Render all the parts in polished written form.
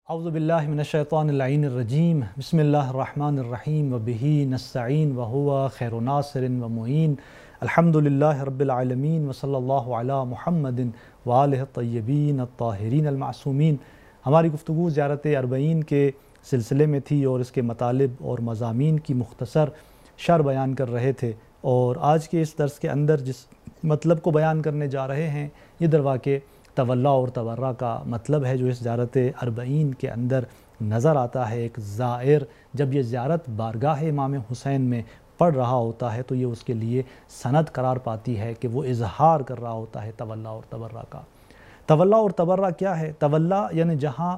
اعوذ باللہ من الشیطان اللعین الرجیم بسم اللہ الرحمن الرحیم وبہ نستعین وہو خیر ناصر ومعین الحمد للہ رب العالمین وصلی اللہ علی محمد وآلہ الطیبین الطاہرین المعصومین۔ ہماری گفتگو زیارت اربعین کے سلسلے میں تھی اور اس کے مطالب اور مضامین کی مختصر شرح بیان کر رہے تھے، اور آج کے اس درس کے اندر جس مطلب کو بیان کرنے جا رہے ہیں یہ درواقع تولا اور تبرہ کا مطلب ہے، جو اس زیارت اربعین کے اندر نظر آتا ہے۔ ایک زائر جب یہ زیارت بارگاہ امام حسین میں پڑھ رہا ہوتا ہے تو یہ اس کے لیے سند قرار پاتی ہے کہ وہ اظہار کر رہا ہوتا ہے تولا اور تبرہ کا۔ تولا اور تبرہ کیا ہے؟ تولا یعنی جہاں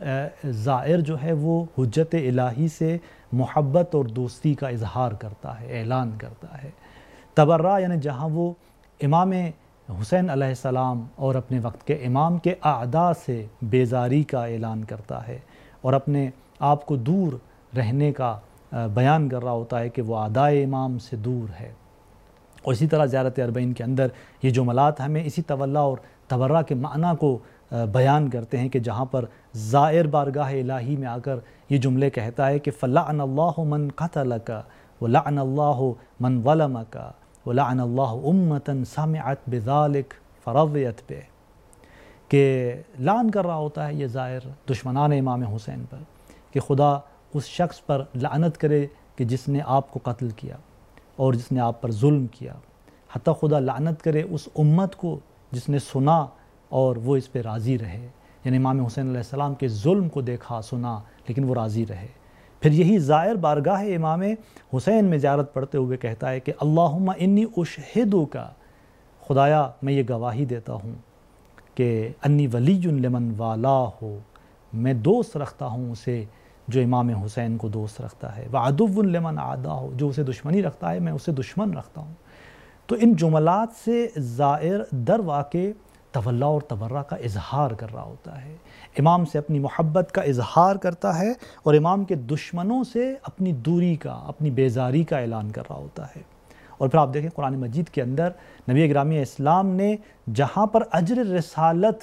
زائر جو ہے وہ حجت الہی سے محبت اور دوستی کا اظہار کرتا ہے، اعلان کرتا ہے۔ تبرہ یعنی جہاں وہ امام حسین علیہ السلام اور اپنے وقت کے امام کے اعداء سے بیزاری کا اعلان کرتا ہے اور اپنے آپ کو دور رہنے کا بیان کر رہا ہوتا ہے کہ وہ اعداء امام سے دور ہے۔ اور اسی طرح زیارت اربعین کے اندر یہ جملات ہمیں اسی تولا اور تبرہ کے معنی کو بیان کرتے ہیں کہ جہاں پر زائر بارگاہ الہی میں آ کر یہ جملے کہتا ہے کہ فَلَعْنَ اللَّهُ مَنْ قَتَلَكَ وَلَعْنَ اللَّهُ مَنْ ظَلَمَكَ وَلَعْنَ اللَّهُ أُمَّةً سَمِعَتْ بِذَلِكَ فَرَضِيَتْ بِهِ، کہ لعن کر رہا ہوتا ہے یہ زائر دشمنان امام حسین پر کہ خدا اس شخص پر لعنت کرے کہ جس نے آپ کو قتل کیا اور جس نے آپ پر ظلم کیا، حتیٰ خدا لعنت کرے اس امت کو جس نے سنا اور وہ اس پہ راضی رہے، یعنی امام حسین علیہ السلام کے ظلم کو دیکھا سنا لیکن وہ راضی رہے۔ پھر یہی زائر بارگاہ امام حسین میں زیارت پڑھتے ہوئے کہتا ہے کہ اللہم انی اشہدک، خدایا میں یہ گواہی دیتا ہوں کہ انی ولی لمن والاہ، میں دوست رکھتا ہوں اسے جو امام حسین کو دوست رکھتا ہے، وعدو لمن عاداہ، جو اسے دشمنی رکھتا ہے میں اسے دشمن رکھتا ہوں۔ تو ان جملات سے زائر در واقع تولا اور تبرہ کا اظہار کر رہا ہوتا ہے، امام سے اپنی محبت کا اظہار کرتا ہے اور امام کے دشمنوں سے اپنی دوری کا، اپنی بیزاری کا اعلان کر رہا ہوتا ہے۔ اور پھر آپ دیکھیں قرآن مجید کے اندر نبی گرامی اسلام نے جہاں پر اجر رسالت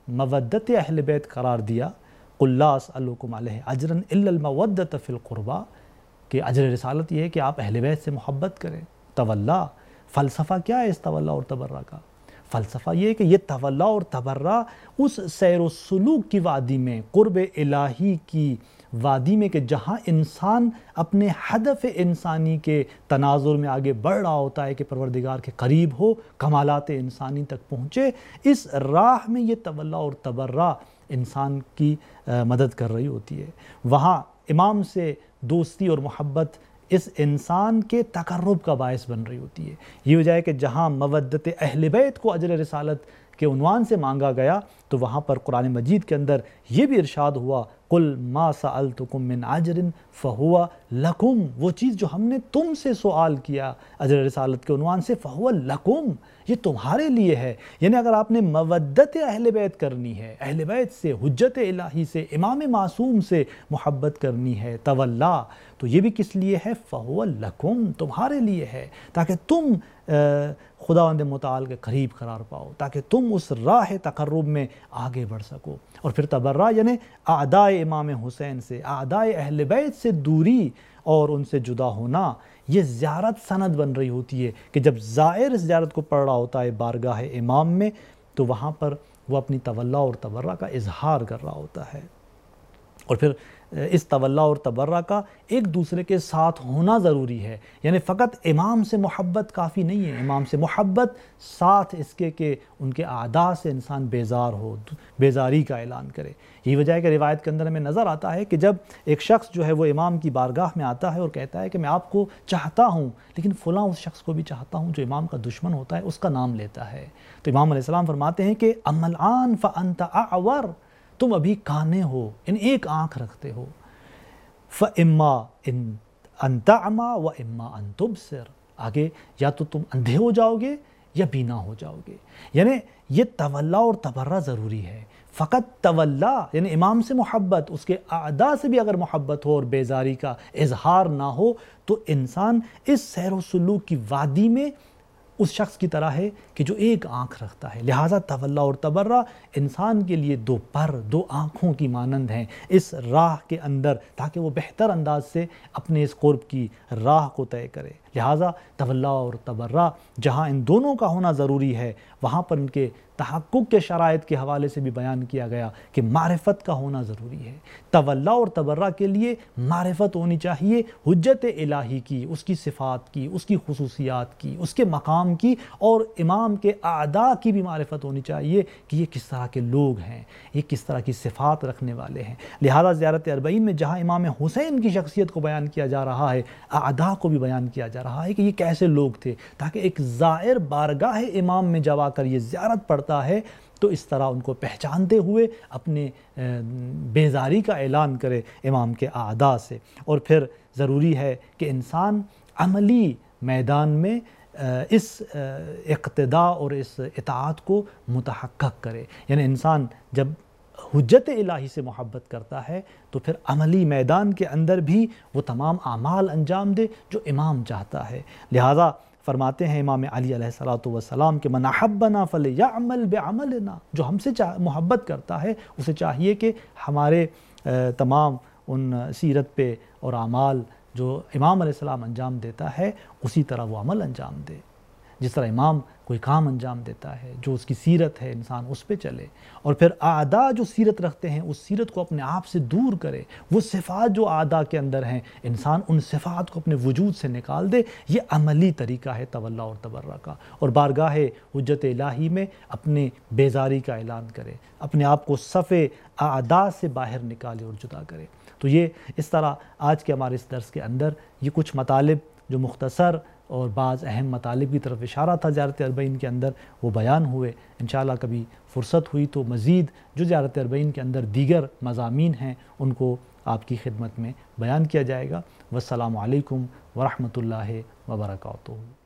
مودت اہل بیت قرار دیا، قُلْ لَا أَسْأَلُكُمْ عَلَيْهِ أَجْرًا إِلَّا الْمَوَدَّةَ فِي الْقُرْبَى، کہ اجر رسالت یہ ہے کہ آپ اہل بیت سے محبت کریں۔ تولا، فلسفہ کیا ہے اس تولا اور تبرہ کا؟ فلسفہ یہ ہے کہ یہ تولا اور تبرہ اس سیر و سلوک کی وادی میں، قرب الہی کی وادی میں، کہ جہاں انسان اپنے ہدف انسانی کے تناظر میں آگے بڑھ رہا ہوتا ہے کہ پروردگار کے قریب ہو، کمالات انسانی تک پہنچے، اس راہ میں یہ تولا اور تبرہ انسان کی مدد کر رہی ہوتی ہے۔ وہاں امام سے دوستی اور محبت اس انسان کے تقرب کا باعث بن رہی ہوتی ہے۔ یہ وجہ ہے کہ جہاں مودت اہل بیت کو اجر رسالت کے عنوان سے مانگا گیا تو وہاں پر قرآن مجید کے اندر یہ بھی ارشاد ہوا قُلْ مَا سَأَلْتُكُم مِّنْ عَجْرٍ فَهُوَ لَكُمْ، وہ چیز جو ہم نے تم سے سوال کیا اجر رسالت کے عنوان سے، فَهُوَ لَكُمْ، یہ تمہارے لیے ہے۔ یعنی اگر آپ نے مودت اہل بیت کرنی ہے، اہل بیت سے، حجت الہی سے، امام معصوم سے محبت کرنی ہے، تولا، تو یہ بھی کس لیے ہے؟ فَهُوَ لَكُمْ، تمہارے لیے ہے، تاکہ تم خداوند متعال کے قریب قرار پاؤ، تاکہ تم اس راہ تقرب میں آگے بڑھ سکو۔ اور پھر تبرہ یعنی اعداء امام حسین سے، اعداء اہل بیت سے دوری اور ان سے جدا ہونا، یہ زیارت سند بن رہی ہوتی ہے کہ جب زائر اس زیارت کو پڑھ رہا ہوتا ہے بارگاہ امام میں تو وہاں پر وہ اپنی تولا اور تبرہ کا اظہار کر رہا ہوتا ہے۔ اور پھر اس تولا اور تبرہ کا ایک دوسرے کے ساتھ ہونا ضروری ہے، یعنی فقط امام سے محبت کافی نہیں ہے، امام سے محبت ساتھ اس کے کہ ان کے اعداء سے انسان بیزار ہو، بیزاری کا اعلان کرے۔ یہی وجہ ہے کہ روایت کے اندر ہمیں نظر آتا ہے کہ جب ایک شخص جو ہے وہ امام کی بارگاہ میں آتا ہے اور کہتا ہے کہ میں آپ کو چاہتا ہوں لیکن فلاں اس شخص کو بھی چاہتا ہوں جو امام کا دشمن ہوتا ہے، اس کا نام لیتا ہے، تو امام علیہ السلام فرماتے ہیں کہ اما الآن فأنت اعور، تم ابھی کانے ہو، ان ایک آنکھ رکھتے ہو، فَإِمَّا أَن تَعْمَى وَإِمَّا أَن تُبْصِرَ، آگے یا تو تم اندھے ہو جاؤ گے یا بینا ہو جاؤ گے۔ یعنی یہ تولا اور تبرہ ضروری ہے۔ فقط تولا یعنی امام سے محبت، اس کے اعداء سے بھی اگر محبت ہو اور بیزاری کا اظہار نہ ہو تو انسان اس سیر و سلوک کی وادی میں اس شخص کی طرح ہے کہ جو ایک آنکھ رکھتا ہے۔ لہٰذا تولا اور تبرہ انسان کے لیے دو پر، دو آنکھوں کی مانند ہیں اس راہ کے اندر، تاکہ وہ بہتر انداز سے اپنے اس قرب کی راہ کو طے کرے۔ لہٰذا تولا اور تبرہ جہاں ان دونوں کا ہونا ضروری ہے، وہاں پر ان کے تحقق کے شرائط کے حوالے سے بھی بیان کیا گیا کہ معرفت کا ہونا ضروری ہے۔ تولا اور تبرہ کے لیے معرفت ہونی چاہیے حجت الہی کی، اس کی صفات کی، اس کی خصوصیات کی، اس کے مقام کی، اور امام کے اعداء کی بھی معرفت ہونی چاہیے کہ یہ کس طرح کے لوگ ہیں، یہ کس طرح کی صفات رکھنے والے ہیں۔ لہذا زیارت اربعین میں جہاں امام حسین کی شخصیت کو بیان کیا جا رہا ہے، اعداء کو بھی بیان کیا جا رہا ہے کہ یہ کیسے لوگ تھے، تاکہ ایک زائر بارگاہ امام میں جب آ کر یہ زیارت پڑھتا ہے تو اس طرح ان کو پہچانتے ہوئے اپنے بیزاری کا اعلان کرے امام کے اعداء سے۔ اور پھر ضروری ہے کہ انسان عملی میدان میں اس اقتداء اور اس اطاعت کو متحقق کرے، یعنی انسان جب حجت الہی سے محبت کرتا ہے تو پھر عملی میدان کے اندر بھی وہ تمام اعمال انجام دے جو امام چاہتا ہے۔ لہٰذا فرماتے ہیں امام علی علیہ السلام کہ من احبنا فلیعمل بعملنا، جو ہم سے محبت کرتا ہے اسے چاہیے کہ ہمارے تمام ان سیرت پہ اور اعمال جو امام علیہ السلام انجام دیتا ہے اسی طرح وہ عمل انجام دے۔ جس طرح امام کوئی کام انجام دیتا ہے، جو اس کی سیرت ہے انسان اس پہ چلے، اور پھر اعداء جو سیرت رکھتے ہیں اس سیرت کو اپنے آپ سے دور کرے۔ وہ صفات جو اعداء کے اندر ہیں انسان ان صفات کو اپنے وجود سے نکال دے۔ یہ عملی طریقہ ہے تولا اور تبرہ کا، اور بارگاہ حجت الہی میں اپنے بیزاری کا اعلان کرے، اپنے آپ کو صف اعداء سے باہر نکالے اور جدا کرے۔ تو یہ اس طرح آج کے ہمارے اس درس کے اندر یہ کچھ مطالب جو مختصر اور بعض اہم مطالب کی طرف اشارہ تھا زیارت اربعین کے اندر، وہ بیان ہوئے۔ انشاءاللہ کبھی فرصت ہوئی تو مزید جو زیارت اربعین کے اندر دیگر مضامین ہیں ان کو آپ کی خدمت میں بیان کیا جائے گا۔ والسلام علیکم ورحمۃ اللہ وبرکاتہ۔